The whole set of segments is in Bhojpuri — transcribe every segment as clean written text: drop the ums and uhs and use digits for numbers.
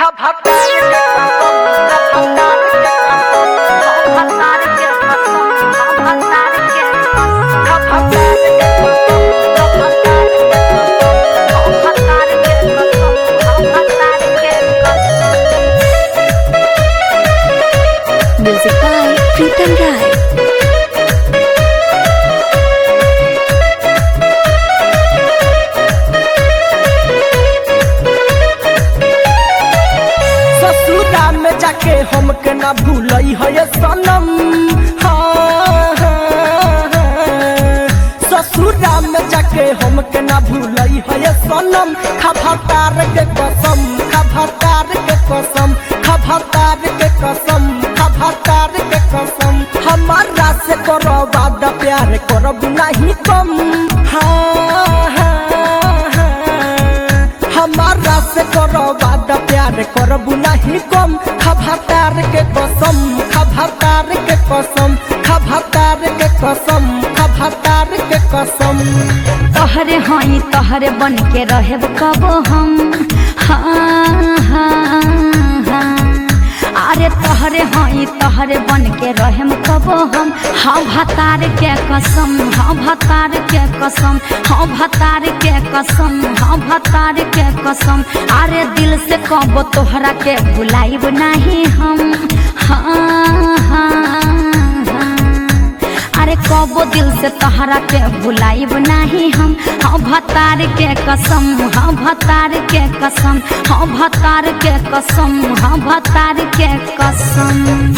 Music by Pritam Rai. ससुरा में जाके हमके ना भूलई है सनम। ससुरा में जाके हमके ना भूलई है सनम। खभतार के कसम, खभतार के कसम, खभतार के कसम, खभतार के कसम। हमारा से करो वादा प्यार करब नहीं कम। हमारा से करो वादा प्यार करब नहीं कम। खभतार के कसम, खभतार के कसम, खभतार के कसम, खभतार के कसम। तोहरे हई तोहरे बन के रहेब कब हम। अरे तोहरे हई तोहरे बन के रहेम कब हम। हाँ भतार के कसम, हाँ भतार के कसम, हाँ भतार के कसम, हाँ भतार के कसम। अरे दिल से कब तोहरा के भुलाइब नहीं हम। अरे कबो दिल से तोहरा के भुलाइब नहीं हम। हाँ भतार के कसम, हाँ भतार के कसम, हाँ भतार के कसम, हाँ भतार के कसम।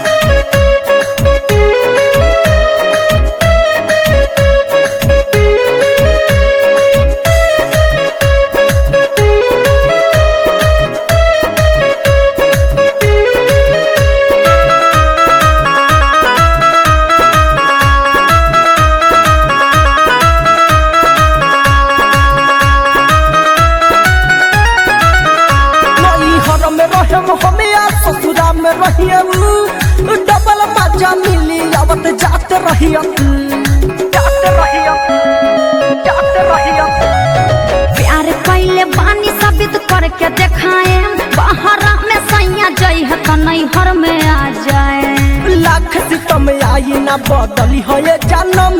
ससुरा में रहियम डबल मजा मिली आवत जाते रहियम, जाते रहियम, जाते रहियम। प्यार पहले बानी साबित करके देखाए। बाहरा में सैया जई है तो नैहर में आ जाए। लाख सितम आई ना बदली है ये जन्म।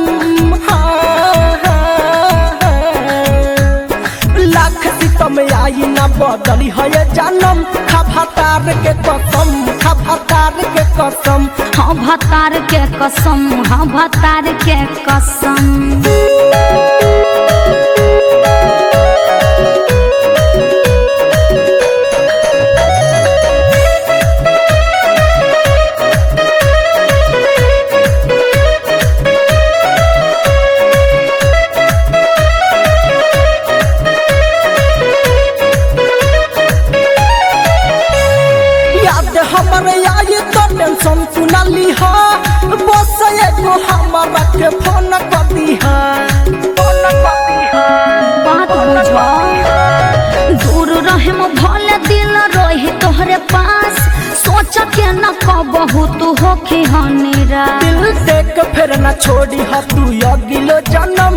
लाख सितम आई ना बदली है ये जन्म। खभतार के कसम, खभतार के कसम, हाँ भतार के कसम, हाँ भतार के कसम। हमारे आई तो टेंशन सुनाली हा। बस एगो हमारा के फोन कर दी हा, फोन कर दी हा। बात बुझो दूर रहे भले दिल रही तोहरे पास। सोच के न कबहू तू होखी हनीरा। दिल देख फिर न छोड़ी हा तू अगिलो जन्म।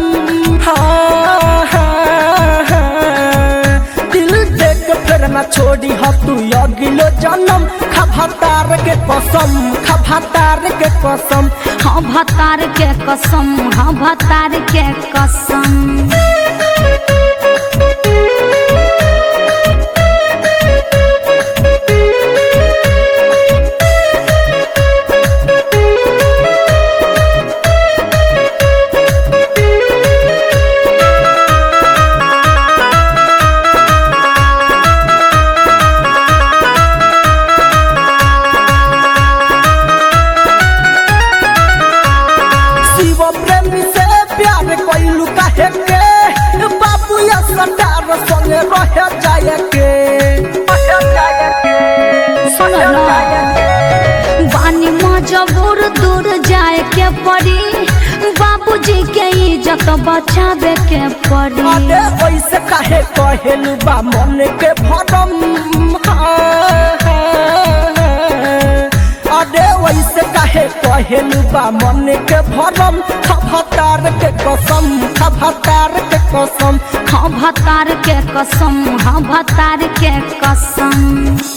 दिल देख फिर न छोड़ी हा तू अगिलो जन्म। खभतार के कसम, खभतार के कसम, हाँ भतार के कसम, हाँ भतार के कसम। प्रेमी से प्यार कोइलू काहे के। बाबू या सरदार संगे रह जाए के, रह जाए के। सुनो बानी मजबूर दूर जाए के पड़ी। बाबूजी के इज्जत बचावे के पड़ी। अरे वैसे काहे कहेलू बा मन के भरम। अरे वैसे काहे कहेलू बा मन के भरम। खभतार के कसम, खभतार के कसम, हाँ भतार के कसम हाँ भतार के कसम।